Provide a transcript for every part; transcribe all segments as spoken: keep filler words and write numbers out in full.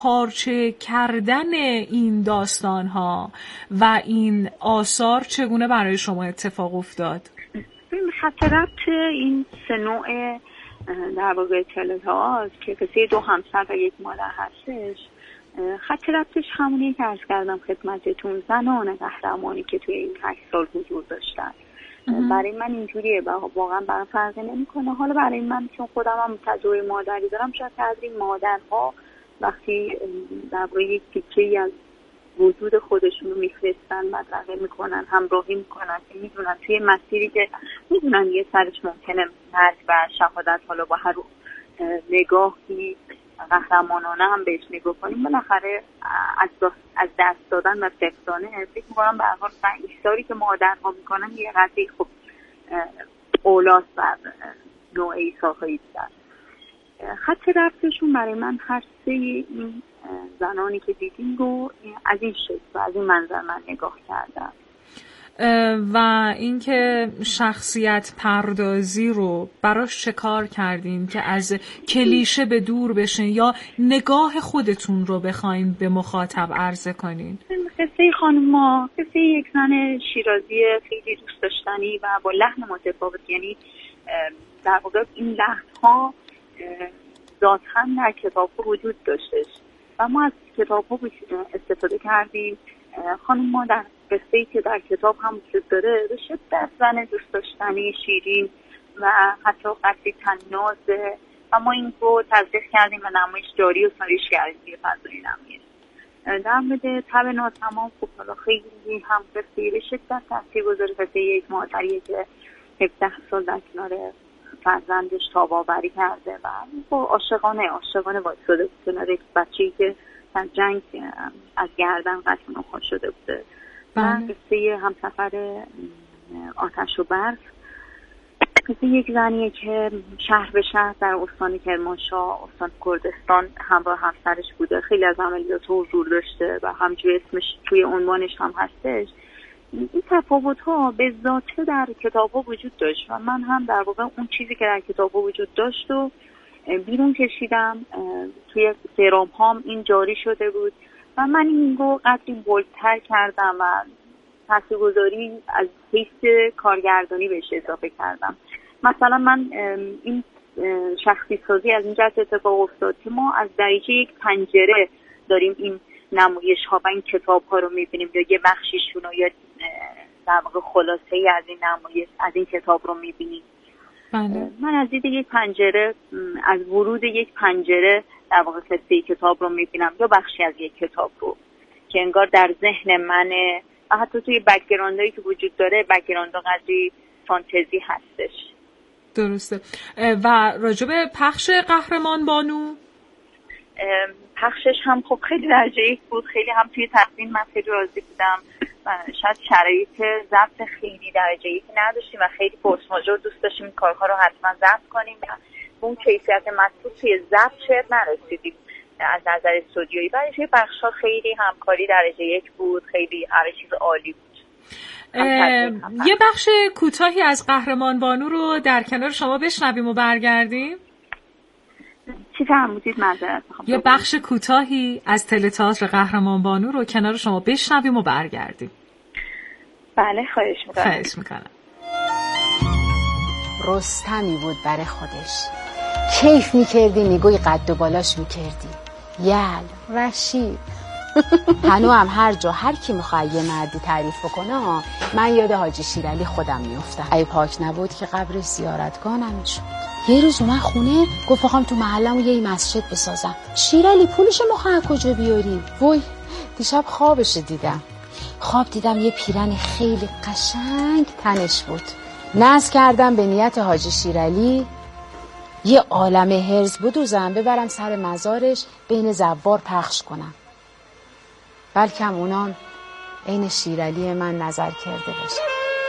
پارچه کردن این داستان‌ها و این آثار چگونه برای شما اتفاق افتاد؟ خط ربط این سه نوع در واقع اطلاعات هاست که قصه دو همسر و یک مادر هستش. خط ربطش همونی که عرض کردم خدمتتون، زنان قهرمانی که توی این هشت سال حضور داشتن. برای من اینجوریه و واقعا برام فرقی نمیکنه. حالا برای من چون خودم هم تجربه مادری دارم، شاید از این مادرها وقتی در واقع یک تیکه‌ای از وجود خودشون رو میفرستن، مطرحه میکنن، همراهی میکنن که میدونن توی مسیری که میدونن یه سرش ممکنه مرگ و شهادت، حالا با هر نگاهی قهرمانانه هم بهش نگاه کنیم، بالاخره از از دست دادن و فقدانه فکر میکنم به هر حال ایثاری که مادرها میکنن یه قضیه خب اولاد بر نوع ایثارهایی دارن. خط ربطشون برای من هر سه این زنانی که دیدیم رو از این شکل و از این منظر من نگاه کردم. و اینکه شخصیت پردازی رو براش چه کار کردین که از کلیشه به دور بشین یا نگاه خودتون رو بخواین به مخاطب عرضه کنین؟ قصه خانم ما قصه یک زن شیرازی خیلی دوست داشتنی و با لحن متفاوت، یعنی در واقع این لحن‌ها ذاتاً در کتاب‌ها وجود داشتش و ما از کتاب‌ها استفاده کردیم. خانم ما در قصه‌ای که در کتاب هم وجود داره به شدت زن دوست داشتنی، شیرین و حتی قصه طنازه و ما این رو تزریق کردیم و نمایش جاری و ساریش کردیم توی فضای نمایش. در مورد تب ناتمام خب حالا خیلی هم قصه به شدت تاثیرگذار قصه یک مادریه که هفده سال در کنار فرزندش تاب‌آوری کرده و با عاشقانه عاشقانه وایساده بود کنار یک بچه‌ای که در جنگ از گردن قطع نخواه شده بوده. و قصه همسفر آتش و برف قصه یک زنیه که شهر به شهر در استان کرمانشاه، استان کردستان همراه همسرش بوده. خیلی از عملیات حضور داشته و همجوری اسمش توی عنوانش هم هستش. این تفاوت‌ها به ذاته در کتاب‌ها وجود داشت و من هم در واقع اون چیزی که در کتاب‌ها وجود داشت و بیرون کشیدم. توی سرام هام این جاری شده بود و من این رو قدری بولتر کردم و تاثیرگذاری از حیث کارگردانی بهش اضافه کردم. مثلا من این شخصی سازی از این جهت اتفاق افتاد که ما از دریچه یک پنجره داریم این نمایش ها و این کتاب ها رو میبینیم یا یه بخشیشون یا در واقع خلاصه ای از این نمایش از این کتاب رو میبینیم. بله. من از دید یک پنجره، از ورود یک پنجره در واقع قصه کتاب رو میبینم یا بخشی از یک کتاب رو که انگار در ذهن منه و حتی توی بک‌گراندایی که وجود داره بک‌گراند قدری فانتزی هستش. درسته. و راجب پخش قهرمان بانو پخشش هم خب خیلی درجه یک بود. خیلی هم توی تقدیم من خیلی راضی بودم و شاید شرایط ضبط خیلی درجه یک نداشتیم و خیلی فورس ماژور دوست داشتیم این کارها رو حتما ضبط کنیم و اون کیفیت مطلوب توی ضبط شاید نرسیدیم از نظر استودیویی. برای توی بخش‌ها خیلی همکاری درجه یک بود، خیلی هر چیز عالی بود. یه بخش کوتاهی از قهرمان بانو رو در کنار شما بشنویم و برگردیم. چی فرمودید؟ معذرت میخوام. یه بخش کوتاهی از تئاتر قهرمان بانو رو کنار شما بشنویم و برگردیم. بله خواهش میکنم. خواهش میکنم. رستمی بود برای خودش، کیف میکردی نگوی قد و بالاش میکردی. یل رشید هنو هم هر جا هر کی میخواه یه مردی تعریف بکنه من یاد حاجی شیرالی خودم میافتم. ای پاک نبود که قبرش زیارتگاه نمیشد. یه روز اومد خونه گفت بخوام تو محله‌مو یه مسجد بسازم. شیرالی پولش میخواه کجا بیاری؟ وای دیشب خوابش دیدم. خواب دیدم یه پیرن خیلی قشنگ تنش بود. نذر کردم به نیت حاجی شیرالی یه عالمه هرز بدوزم ببرم سر مزارش بین زوار پخش کنم. بلکم اونان عین شیرالی من نظر کرده باشه.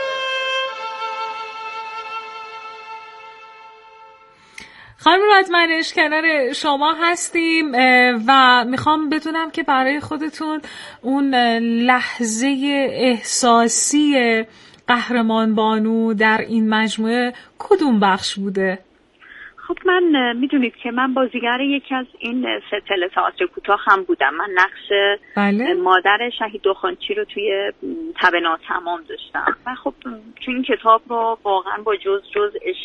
خانم رادمنش کنار شما هستیم و میخوام بدونم که برای خودتون اون لحظه احساسی قهرمان بانو در این مجموعه کدوم بخش بوده؟ خب خب من میدونید که من بازیگر یکی از این ستل تئاتر کوتاه هم بودم. من نقش بله. مادر شهید دخانچی رو توی تب ناتمام داشتم و خب توی این کتاب رو واقعا با جز جزش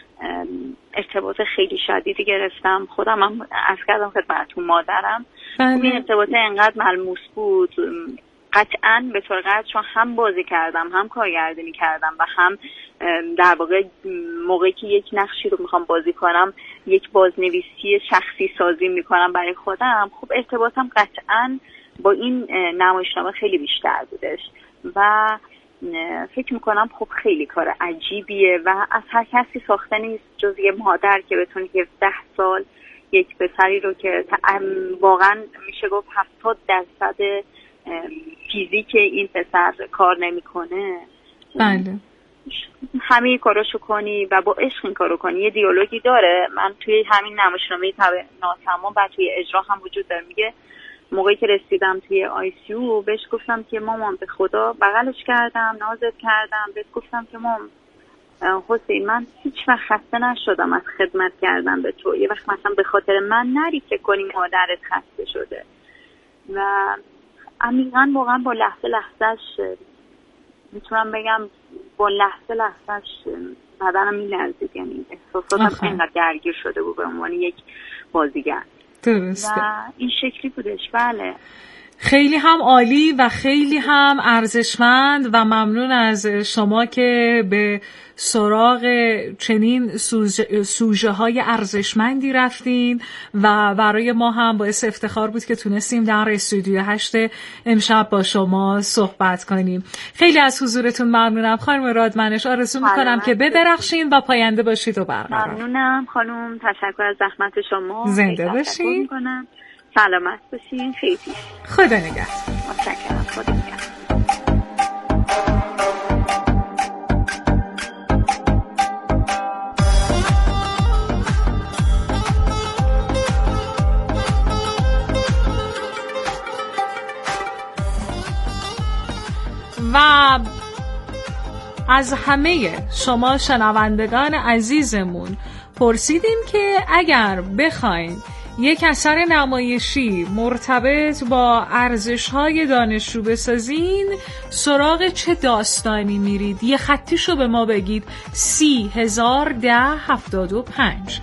ارتباط خیلی شدیدی گرفتم. خودم هم عرض کردم خدمتتون مادرم. بله. این ارتباط انقدر ملموس بود، قطعاً به طور قطع چون هم بازی کردم هم کارگردانی کردم و هم در واقع موقعی که یک نقشی رو میخوام بازی کنم یک بازنویسی شخصی سازی میکنم برای خودم، خب ارتباطم قطعاً با این نمایشنامه خیلی بیشتر بودش و فکر میکنم خب خیلی کار عجیبیه و از هر کسی ساخته نیست جز یه مادر که بتونه هفده سال یک پسری رو که واقعا میشه گفت هفتاد درصد فیزیک این پسر کار نمیکنه، بله، همه کاراشو کنی و با عشق این کارو کنی. یه دیالوگی داره، من توی همین نمایشنامه تب ناتمام و توی اجرا هم وجود داره، میگه موقعی که رسیدم توی آی سی یو بهش گفتم که مامان به خدا بغلش کردم، نازت کردم، بهش گفتم که مام حسین من هیچ وقت خسته نشدم از خدمت کردن به تو، یه وقت مثلا به خاطر من نری فکر کنی مادرت خسته شده. و عمیقاً واقعا با لحظه لحظهش میتونم بگم با لحظه لحظهش بدنم میلرزید، یعنی احساساتم اینقدر درگیر شده بود به عنوان یک بازیگر. درسته. و این شکلی بودش. بله خیلی هم عالی و خیلی هم ارزشمند و ممنون از شما که به سراغ چنین سوژه های ارزشمندی رفتین و برای ما هم باعث افتخار بود که تونستیم در استودیو هشت امشب با شما صحبت کنیم. خیلی از حضورتون ممنونم خانم رادمنش. آرزو میکنم که بدرخشین و پاینده باشید و برقرار. ممنونم خانم، تشکر از زحمت شما. زنده باشین. سلامت باشین. خیلی خدا نگهدار. متشکرم. خدا نگهدار. و از همه شما شنوندگان عزیزمون پرسیدیم که اگر بخواین یک اثر نمایشی مرتبط با ارزش‌های دانشجو بسازین سراغ چه داستانی میرید؟ یه خطیشو به ما بگید. سی هزار ده هفتاد و پنج.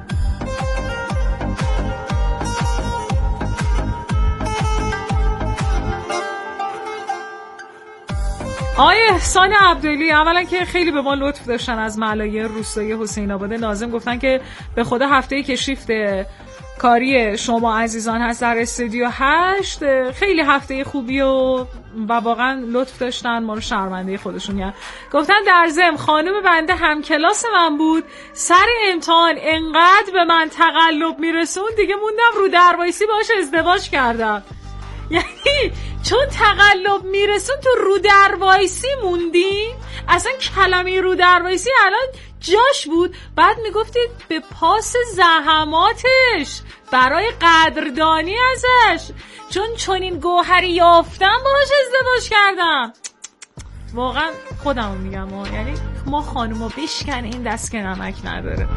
آقای احسان عبدلی اولا که خیلی به ما لطف داشتن از محله روستایی حسین آباد ناظم، گفتن که به خدا هفته‌ای که شیفت کاری شما عزیزان هست در استودیو هشت خیلی هفته خوبی و و واقعا لطف داشتن، ما رو شرمنده خودشون یعنی. گفتن در ضمن خانم بنده هم کلاس من بود، سر امتحان انقدر به من تقلب میرسون دیگه موندم رو دروایسی باش ازدواج کردم. یعنی چون تقلب میرسون تو رو دروایسی موندی؟ اصلا کلمه رو دروایسی الان جاش بود. بعد میگفتید به پاس زحماتش برای قدردانی ازش، چون چنین گوهری یافتم باهاش ازدواج کردم. واقعا خودمو میگم ها، یعنی ما خانوما بشکن این دست که نمک نداره.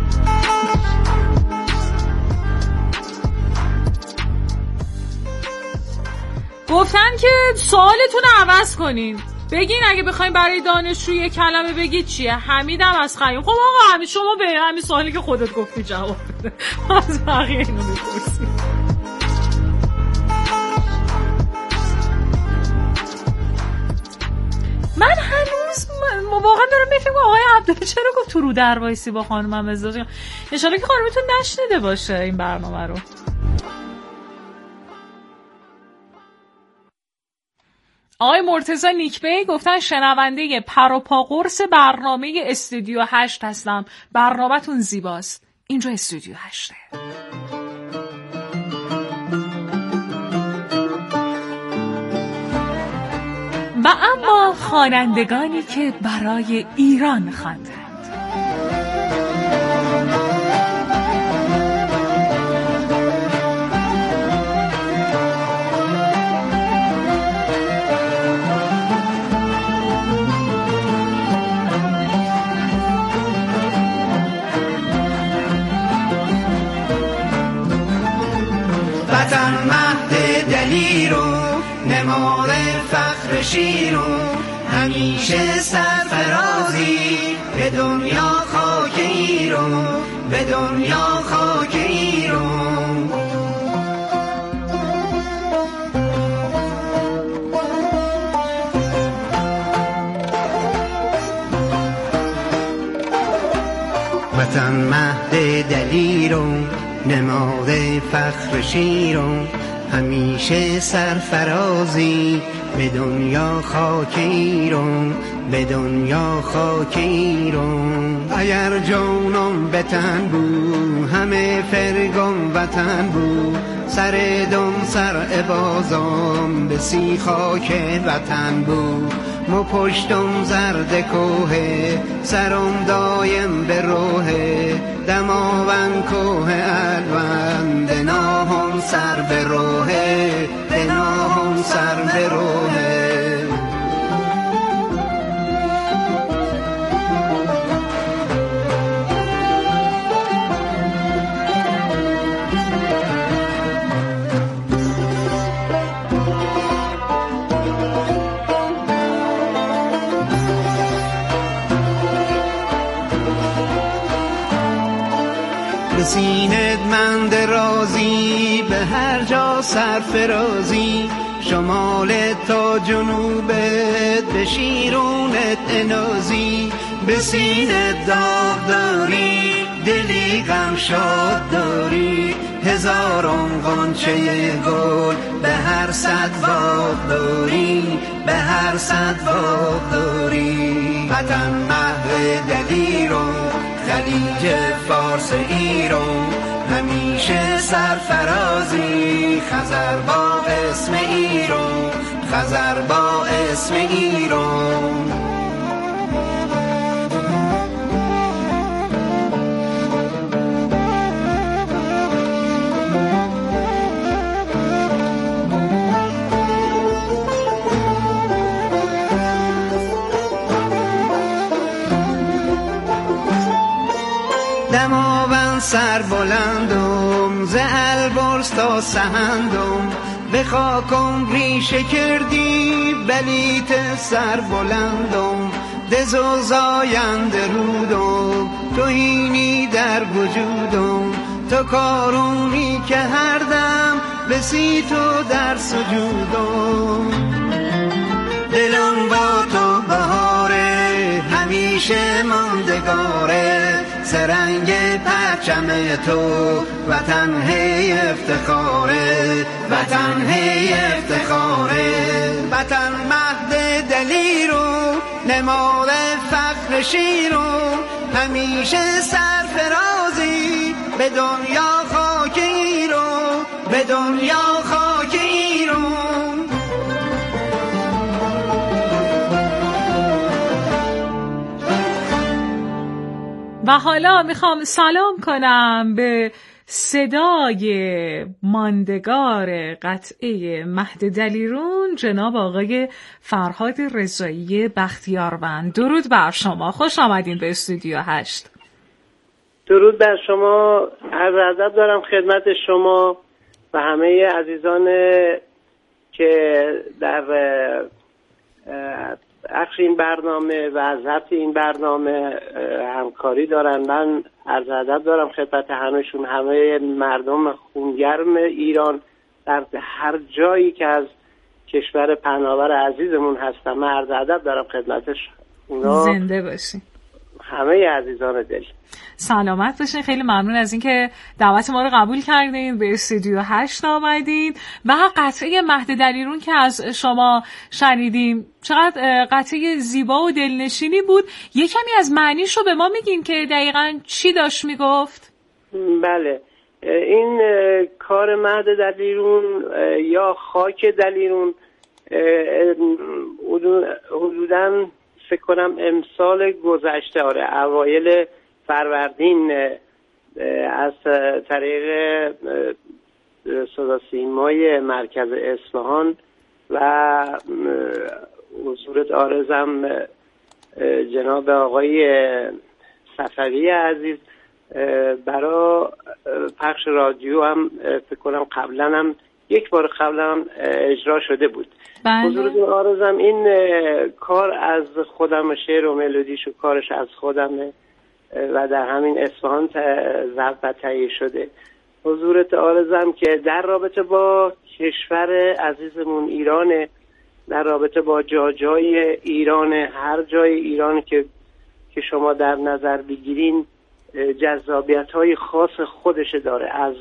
گفتن که سوالتون رو عوض کنین، بگین اگه بخواین برای دانشجو یه کلمه بگید چیه؟ حمیدم از خیام. خب آقا همین شما به همین سوالی که خودت گفتی جواب بده، از بقیه اینو بپرسید. من هنوز واقعا دارم میفهمم آقای عبدالله چرا گفت تو رو دروایسی با خانمم ازدواج کنم. ان شاءالله که خانمتون نشنیده باشه این برنامه رو. آقای مرتضی نیکبی گفتن شنونده پر و پا قرص برنامه استودیو هشت هستم، برنامه‌تون زیباست. اینجا استودیو هشته. و اما خوانندگانی که برای ایران خواندند. نماد فخر شیرون، همیشه سرفرازی به دنیا خاک ایران، به دنیا خاک ایران. وطن مهد دلیران، نماد فخر شیران، همیشه سرفرازی به دنیا خاک ایران، به دنیا خاک ایران. اگر جانم به تن بود همه فرگان وطن بود، سر دم سر عبازم به سی خاک وطن بود. مو پشتم زرد کوه سرم دایم به روح، دماوند کوه الوند دناهم سر به روح، دناهم سر به روح. سینت من درازی به هر جا سرفرازی، شمال تا جنوبت به شیرونت انازی. به سینت داغ داری دلی غم شاد داری، هزاران غنچه گل به هر صد باغ داری، به هر صد باغ داری. وطن مهد دلیران، خلیج فارس ایران، همیشه سرفرازی. خزر با اسم ایران، خزر با اسم ایران. دماوند سر بلندم ز البرز تا سهندم، به خاکم ریشه کردی بلیت سر بلندم. دز و زاینده رودم توهینی در وجودم، تو کارونی که هر دم بسی تو در سجودم. دلم با تو بهاره همیشه ماندگاره، سرنگ پرچم تو وطن هی افتخاره، وطن هی افتخاره. وطن مهد دلیرون، نماد فخر شیرون، همیشه سرفرازی به دنیا خاک ایران، به دنیا خاک ایران. و حالا میخوام سلام کنم به صدای ماندگار قطعه مهد دلیرون، جناب آقای فرهاد رضایی بختیاروند. درود بر شما، خوش آمدین به استودیو هشت. درود بر شما، عرض ادب دارم خدمت شما و همه عزیزان که در اخش این برنامه و از ضبط این برنامه همکاری دارن. من عرض ادب دارم خدمت همه‌شون، همه مردم خونگرم ایران در هر جایی که از کشور پهناور عزیزمون هستم. من عرض ادب دارم خدمتش اونا. زنده باشین همه عزیزان دل. سلامت باشین. خیلی ممنون از اینکه دعوت ما رو قبول کردین، به استودیو هشت آمدین. و قطعه مهد دلیرون که از شما شنیدیم چقدر قطعه زیبا و دلنشینی بود. یه کمی از معنیش رو به ما میگین که دقیقاً چی داشت میگفت؟ بله، این کار مهد دلیرون یا خاک دلیرون حدوداً فکر کنم امسال گذشته، آره اوایل فروردین، از طریق صدا سیمای مرکز اصفهان و حضورت عارضم جناب آقای صفوی عزیز برای پخش رادیو هم فکر کنم قبلا هم یک بار قبلا اجرا شده بود. بله. حضورتون آرزم این کار از خودم، شعر و ملودیش و کارش از خودمه و در همین اصفهان ضبط و تهیه شده. حضورت آرزم که در رابطه با کشور عزیزمون ایرانه، در رابطه با جا جای ایران، هر جای ایران که که شما در نظر بگیرین جذابیت های خاص خودش داره. از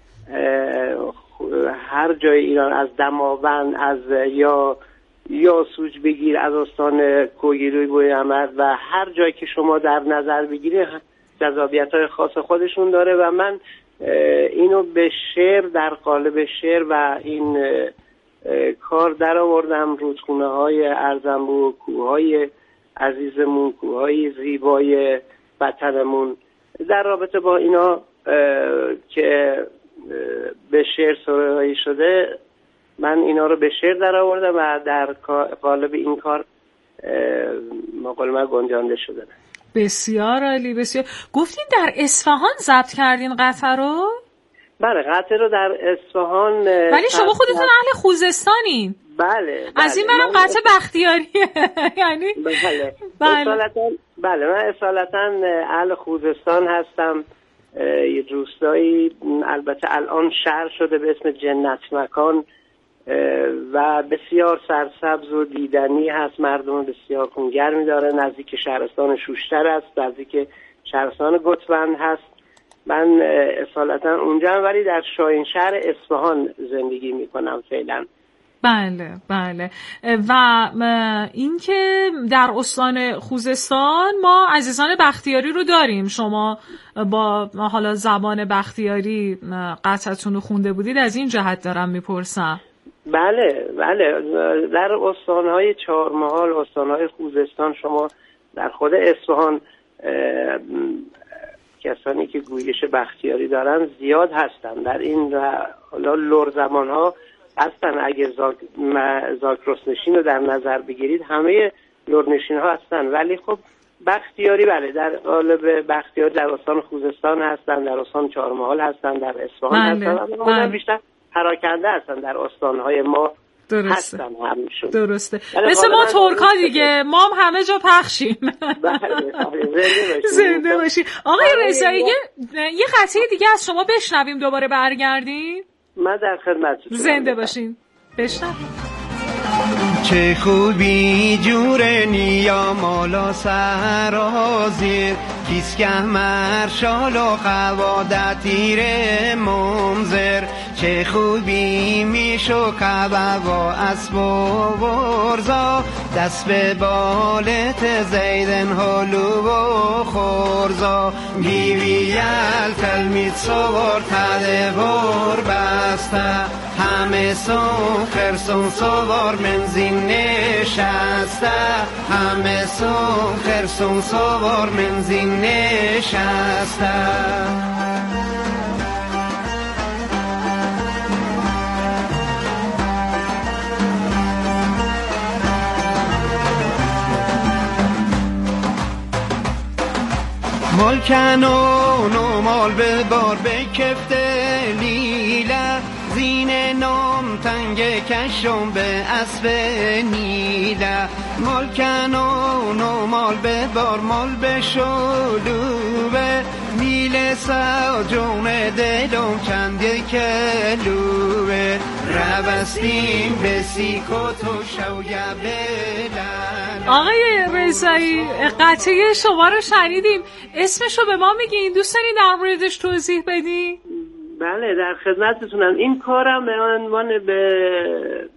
هر جای ایران، از دماوند، از یا یا سوج بگیر، از استان کوهگیلوی بوی احمد و هر جایی که شما در نظر بگیرید جذابیت های خاص خودشون داره و من اینو به شعر، در قالب شعر و این کار در آوردم. رودخونه های ارزنبو، کوههای عزیزمون، کوههای زیبای وطنمون، در رابطه با اینا که به شعر سرایی شده، من اینا رو به شعر در آوردم و در قالب این کار مقالمه گنجانده شده. بسیار عالی، بسیار. گفتین در اصفهان ضبط کردین قطعه رو؟ بله، قطعه رو در اصفهان. ولی شما خودتون اهل خوزستانین. بله, بله. از این برم قطعه بختیاریه. یعنی بله. بله. اصالتاً بله، من اصالتاً اهل خوزستان هستم. یه روستایی البته الان شهر شده به اسم جنت مکان و بسیار سرسبز و دیدنی هست. مردم بسیار خونگرمی داره. نزدیک شهرستان شوشتر است، نزدیک شهرستان گتوند هست. من اصالتا اونجا، ولی در شاهینشهر اصفهان زندگی میکنم فعلا. بله بله. و اینکه در استان خوزستان ما عزیزان بختیاری رو داریم. شما با حالا زبان بختیاری قطعتون رو خونده بودید، از این جهت دارم میپرسم. بله بله، در استانهای چهارمحال، استانهای خوزستان، شما در خود اصفهان کسانی که گویش بختیاری دارن زیاد هستن. در این حالا لر زمان ها هستن. اگه زاک زاکرسنشین رو در نظر بگیرید همه لرنشین ها هستن، ولی خب بختیاری بله در قالب بختیاری در استان خوزستان هستن، در استان چهارمحال هستن، در اصفهان بله. هستن، اما بیشتر پراکنده هستن در استانهای ما. درسته. هستن همشون. درسته. مثل ما ترکا دیگه، ما هم همه جا پخشیم. زنده باشی. آقای رضایی، یه قطعه دیگه از شما بشنویم دوباره برگردیم. من در خدمتتونم. زنده باشین. بشنویم. چه خوبی جور نیا مالا سرازیر کیسکه مرشال و قوادت تیر منظر چه خوبی میشو کبب و اسب و برزا دست به بالت زیدن هلو و خورزا گیویل تلمید سوار تده بر بسته همه سون خرسون سوار منزین نشسته همه سون خرسون سوار منزین نشسته ملکنون و مال به بار بکفته لیله زین نام تنگ کشم به اسب نیله ملکنون و مال به بار مال به شلوبه میل ساجون دلم چند کلوبه ربستیم به سیکوت و شویه بلن. آقای رضایی، قطعه شما رو شنیدیم، اسمشو به ما میگین؟ دوست دارین در موردش توضیح بدین؟ بله در خدمتتونم. این کارم به عنوان به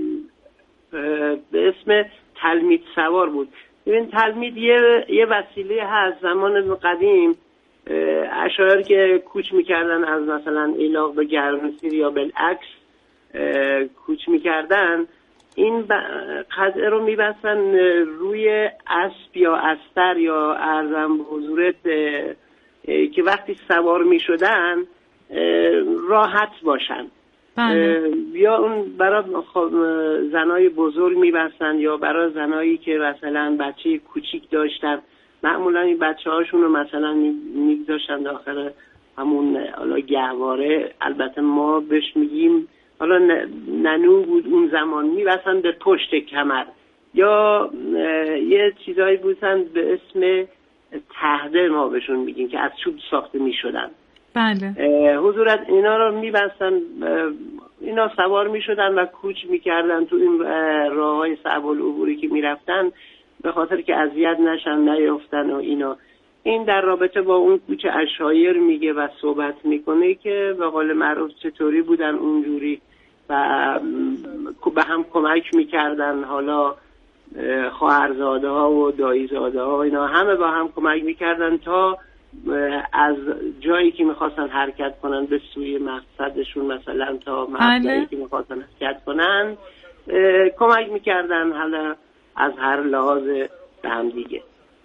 به اسم تلمید سوار بود. ببین تلمید یه یه وسیله هست. زمان قدیم اشاعره که کوچ میکردن از مثلا ایلاق به گرمسیر یا بالعکس کوچ میکردن، این قطعه رو میبستن روی اسب یا استر یا ارزم به حضورت که وقتی سوار میشدن راحت باشن. بله. یا اون برای زنای بزرگ میبستن یا برای زنایی که مثلا بچه کوچیک داشتن، معمولا این بچه هاشون رو مثلا میگذاشتن داخل همون حالا گهواره. البته ما بهش میگیم حالا ننو بود اون زمان، میبستن به پشت کمر، یا یه چیزایی بودن به اسم تهده ما بهشون میگیم که از چوب ساخته میشدن. بله. حضورت اینا رو میبستن، اینا سوار میشدن و کوچ میکردن تو این راه های صعب العبوری که میرفتن، به خاطر که اذیت نشن نیفتن و اینا. این در رابطه با اون کوچ عشایر میگه و صحبت میکنه که به قول معروف چطوری بودن اونجوری و به هم کمک میکردن. حالا خواهرزاده ها و داییزاده ها اینا همه با هم کمک میکردن تا از جایی که میخواستن حرکت کنن به سوی مقصدشون، مثلا تا مقصدی که میخواستن حرکت کنن کمک میکردن، حالا از هر لحاظ به هم دیگه.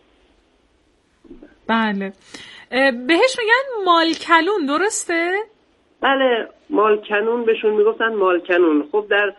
بله. بهش میگن مالکنون، درسته؟ بله، مالکنون بهشون میگفتن مالکنون. خب در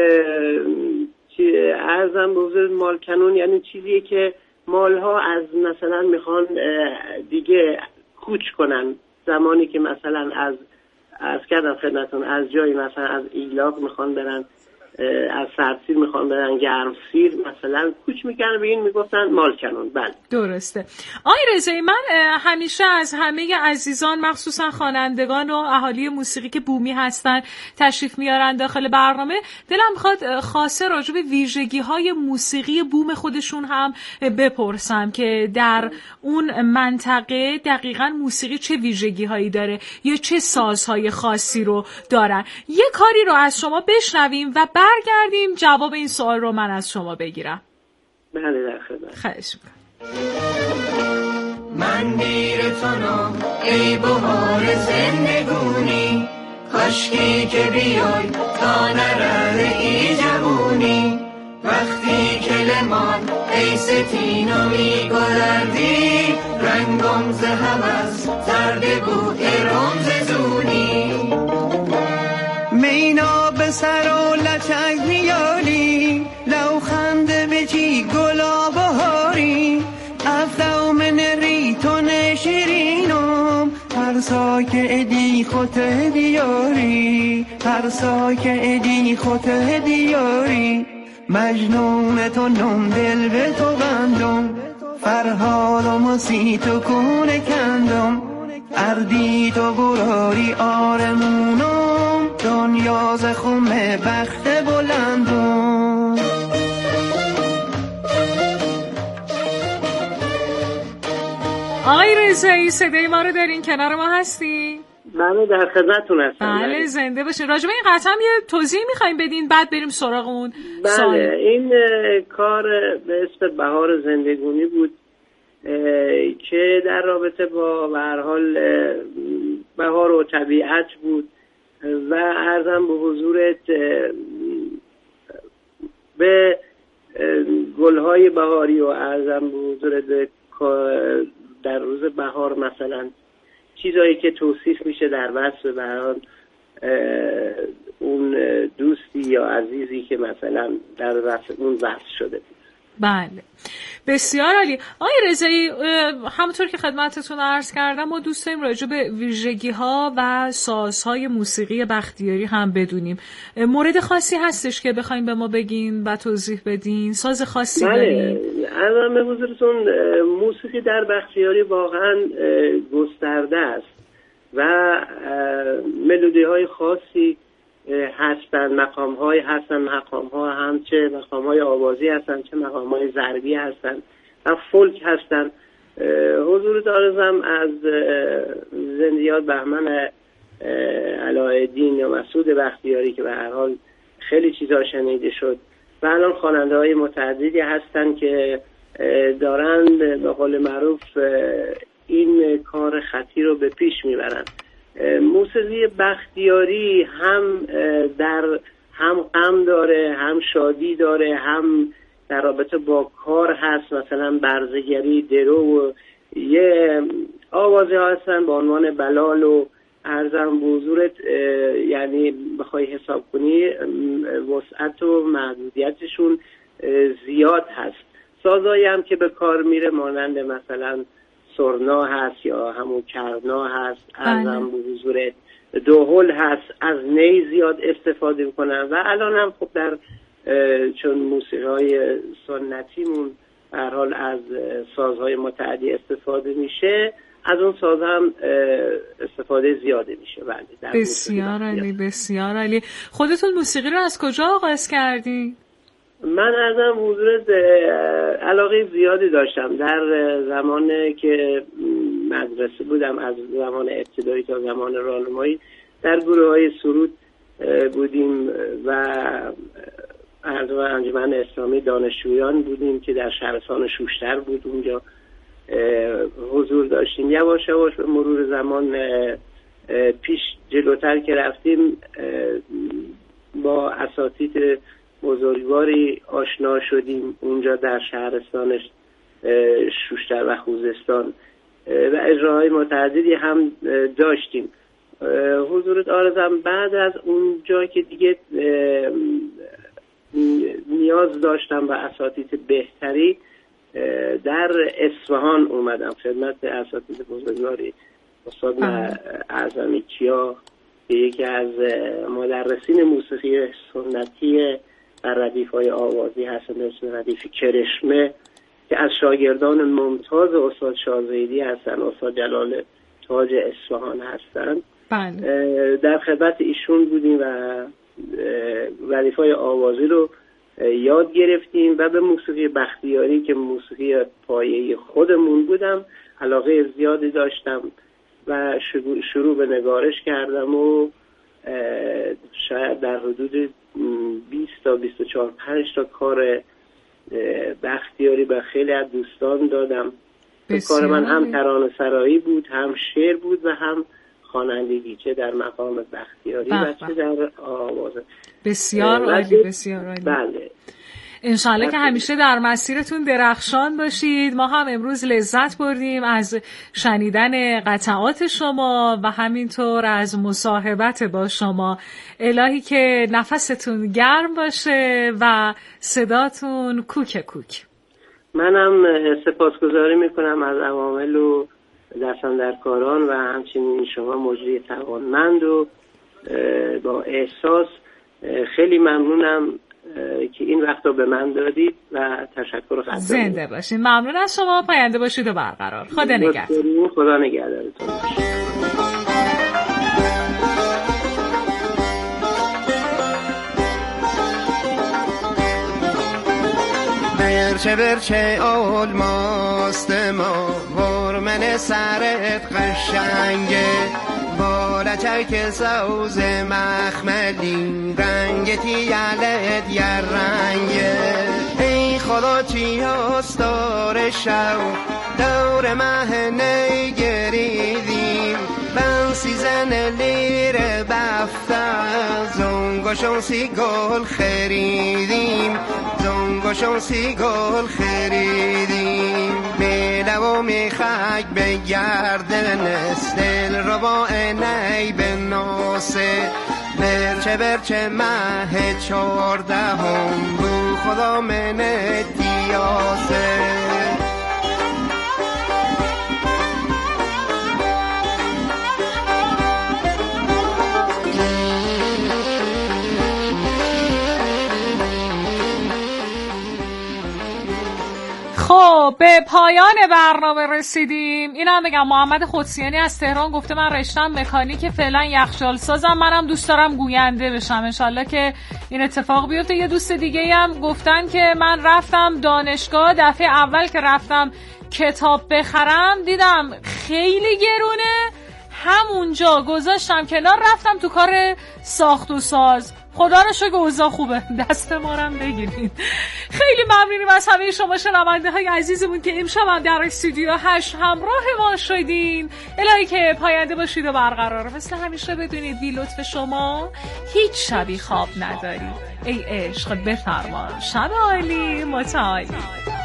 عرضم به حضور مالکنون یعنی چیزیه که مالها از مثلا میخوان دیگه کوچ کنن، زمانی که مثلا از از کردم خدمتون از جایی مثلا از ایلاق میخوان برن، از سرسیر میخوان برن گرمسیر مثلا کوچ میکنن، به این میگفتن مالکنون. بله درسته. آقای رضایی، من همیشه از همه عزیزان مخصوصا خوانندگان و اهالی موسیقی که بومی هستن تشریف میارن داخل برنامه، دلم میخواد خاصه راجع به ویژگی های موسیقی بوم خودشون هم بپرسم که در اون منطقه دقیقاً موسیقی چه ویژگی هایی داره یا چه سازهای خاصی رو دارن. یه کاری رو از شما بشنویم و برگردیم جواب این سوال رو من از شما بگیرم. بله در خدمت. خواهش می‌کنم. من دیرتونم ای بهار زندگونی، کاشکی که بیای تا نره ای جوونی، وقتی که لمان ای ستینو میگلردی، رنگم ز هوس زرد بود رمز زونی، مینا به سر و لچک میاری، لوخنده به چی گلا بهاری، افدو من ریتون شیرینم، هر ساکه ادی خوته دیاری، هر ساکه ادی خوته دیاری، مجنون تو نم دل به تو بندم، فرهادم و سی تو کونه کندم، اردی تو براری آرمونم، دنیا ز خم بخت بلندم. آقای رضایی، صدای ما رو دارین؟ کنار ما هستی؟ بله در خدمتتون هستم. بله زنده باشین. راجع به این قطعه یه توضیح می‌خوایم بدین بعد بریم سراغ اون سال. بله این کار به اسم بهار زندگونی بود که در رابطه با به هر حال بهار و طبیعت بود و عرضم به حضورت به گلهای بهاری و عرضم به حضورت در روز بهار مثلا چیزایی که توصیف میشه در وصف به هر حال اون دوستی یا عزیزی که مثلا در وصف اون وصف شده بود. بله بسیار عالی. آقای رضایی، همونطور که خدمتتون عرض کردم ما دوست داریم راجع به ویژگی ها و سازهای موسیقی بختیاری هم بدونیم. مورد خاصی هستش که بخوایم به ما بگین و توضیح بدین؟ ساز خاصی دارین؟ بله الان به حضورتون موسیقی در بختیاری واقعا گسترده است و ملودی های خاصی هستن، مقام های هستن، مقام ها هم چه مقام های آوازی هستن چه مقام های ضربی هستن و فولک هستن. حضور دارزم از زندیات بهمن علایالدین یا مسعود بختیاری که به هر حال خیلی چیزا شنیده شد و الان خواننده های متعددی هستن که دارن به قول معروف این کار خطی رو به پیش میبرن. موسیقی بختیاری هم در هم غم داره، هم شادی داره، هم در رابطه با کار هست، مثلا برزگری، درو و یه آوازه هستن با عنوان بلال و عرضم به حضورت، یعنی بخوای حساب کنی وسعت و محدودیتشون زیاد هست. سازایی هم که به کار میره مانند مثلا سرنا هست یا همون کرنا هست، عرضم به حضورت دوحل هست، از نی زیاد استفاده میکنم و الان هم خب در چون موسیقی های سنتیمون هر حال از سازهای متعدی استفاده میشه، از اون ساز هم استفاده زیاده میشه. بله. بسیار عالی، بسیار عالی. خودتون موسیقی رو از کجا آغاز کردین؟ من ازم حضور علاقه زیادی داشتم در زمانی که مدرسه بودم، از زمان ابتدایی تا زمان راهنمایی در گروه های سرود بودیم و انجمن اسلامی دانشجویان بودیم که در شهرستان شوشتر بود، اونجا حضور داشتیم. یواش یواش به مرور زمان پیش جلوتر که رفتیم با اساتید بزرگواری آشنا شدیم اونجا در شهرستان شوشتر و خوزستان و اجراهای متعددی هم داشتیم. حضورت آرزم بعد از اونجا که دیگه نیاز داشتم و اساتید بهتری در اصفهان اومدم خدمت اساتید بزرگواری استاد اعظمی کیا که یکی از مدرسین موسیقی سنتی در ردیف‌های آوازی هستن، اسم ردیف کرشمه که از شاگردان ممتاز استاد شازیدی هستن، استاد جلال تاج اصفهان هستن. بله. در خدمت ایشون بودیم و ردیف‌های آوازی رو یاد گرفتیم و به موسیقی بختیاری که موسیقی پایه‌ای خودمون بودم علاقه زیادی داشتم و شروع به نگارش کردم و شاید در حدود بیست تا بیست و چهار پنج تا کار بختیاری به خیلی از دوستان دادم. کار من هم ترانه سرایی بود، هم شعر بود و هم خوانندگی، چه در مقام بختیاری و چه در آواز. بسیار عالی، بسیار عالی. بله. انشالله که همیشه در مسیرتون درخشان باشید. ما هم امروز لذت بردیم از شنیدن قطعات شما و همینطور از مصاحبت با شما. الهی که نفستون گرم باشه و صداتون کوک کوک. منم سپاسگزاری میکنم از عوامل و دستاندرکاران و همچنین شما مجری توانمند و با احساس. خیلی ممنونم که این وقت رو به من دادید و تشکر خدمت. زنده باشید. ممنون از شما. پاینده باشید و برقرار. خدا نگهدار. خدا نگهدارتون. برچه برچه آلماست ما هرمن سرت قشنگه با لچک سوز مخملی رنگتی یلت یر رنگه. ای خدا چی هست دار شو دور مه نگریدیم بن سیزن لیر بفتن زنگاشون سی گل خریدیم زنگاشون سی گل خریدیم میله و میخک بگردن دل رو با اینی به ناسه برچه برچه مه چارده هم بو خدا منه دیاسه. خب به پایان برنامه رسیدیم. اینم بگم محمد قدسیانی از تهران گفته من رشتم مکانیک، فعلا یخچال سازم، منم دوست دارم گوینده بشم، انشالله که این اتفاق بیفته. یه دوست دیگه هم گفتن که من رفتم دانشگاه، دفعه اول که رفتم کتاب بخرم دیدم خیلی گرونه، همونجا گذاشتم کنار، رفتم تو کار ساخت و ساز. خدا رو شکر اوضاع خوبه، دست ما رو بگیرید. خیلی ممنونیم از همه شما شنونده های عزیزمون که امشب هم در استودیو هشت همراه ما شدین. الهی که پاینده باشید و برقرار. مثل همیشه بدونید بی لطف شما هیچ شبی خواب نداری. ای عشق بفرما، شب عالی متعالی.